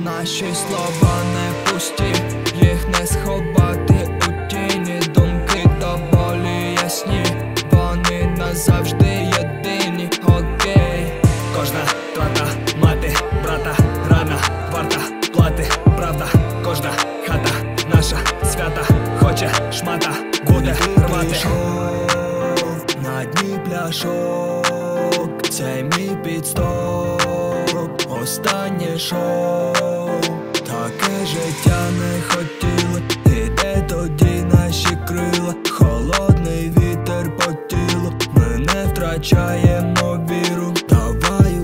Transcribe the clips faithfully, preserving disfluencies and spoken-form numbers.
Наші слова не пусті, їх не сховати у тіні. Думки доволі ясні, вони назавжди єдині. Окей. Кожна трата, мати, брата, рана, варта плати, правда, кожна хата наша свята, хоче шмата, буде рвати. На дні пляшок, це мій підстоп, останнє шоу. Таке життя не хотіли, і де тоді наші крила? Холодний вітер по тілу, ми не втрачаємо віру. Давай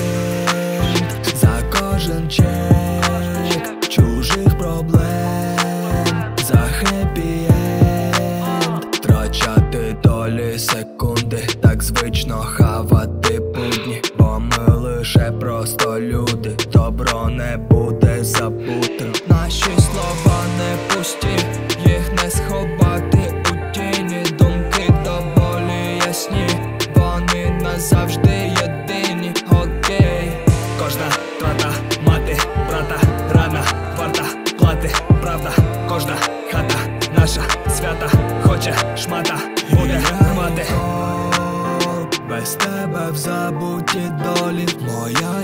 ущент за кожен чек чужих проблем, за хеппі-енд. Втрачати долі секунди, так звично хавати будні, бо ми лише просто люди, добро не буде забути. Наші слова не пусті, їх не сховати у тіні. Думки доволі ясні, вони назавжди єдині. Окей. Кожна трата, мати, брата, рана, варта плати, правда, кожна хата наша свята, хоче шмата, буде рвати. Без тебе в забуті долі, моя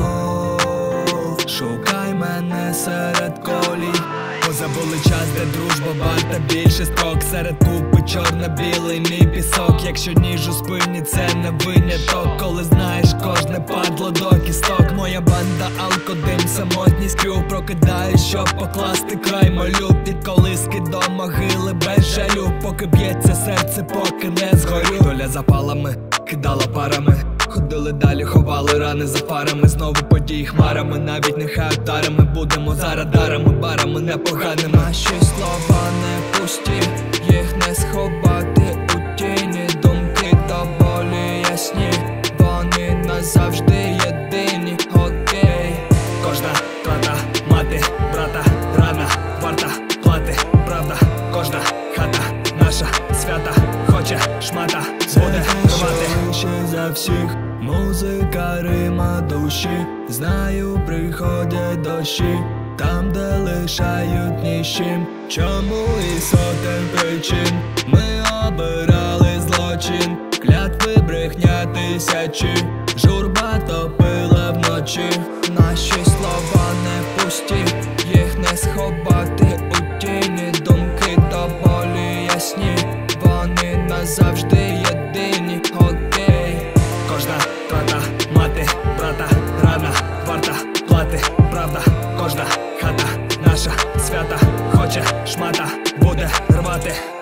любов, шукай мене серед колій. Позабули час, де дружба варта більше строк. Серед купи чорно-білий мій пісок. Якщо ніж у спині, це не виняток. Коли знаєш кожне падло до кісток. Моя банда, алкодим, самотність крю. Прокидаю, щоб покласти край, молю. Від колиски до могили без жалю. Поки б'ється серце, поки не згорю. Доля запалами, кидала парами. Ходили далі, ховали рани за фарами. Знову події хмарами, навіть нехай ударами. Будемо за радарами, барами непоганими. Наші слова не пусті, їх не сховати у тіні. Думки доволі ясні, вони назавжди єдині. Окей. Кожна трата, мати, брата, рана, варта плати, правда, кожна хата наша свята, хоче шмата, буде рвати. Ще за всіх музика, рима душі. Знаю, приходять дощі там, де лишають нічим. Чому і сотень причин ми обирали злочин, клятви брехня тисячі, журба топила вночі. Наші слова не пусті, їх не сховати у тіні. Думки доволі ясні, вони назавжди єдині. Окей. Кожна трата, мати, брата, рана, варта плати, правда, кожна хата наша свята, хоче шмата, буде рвати.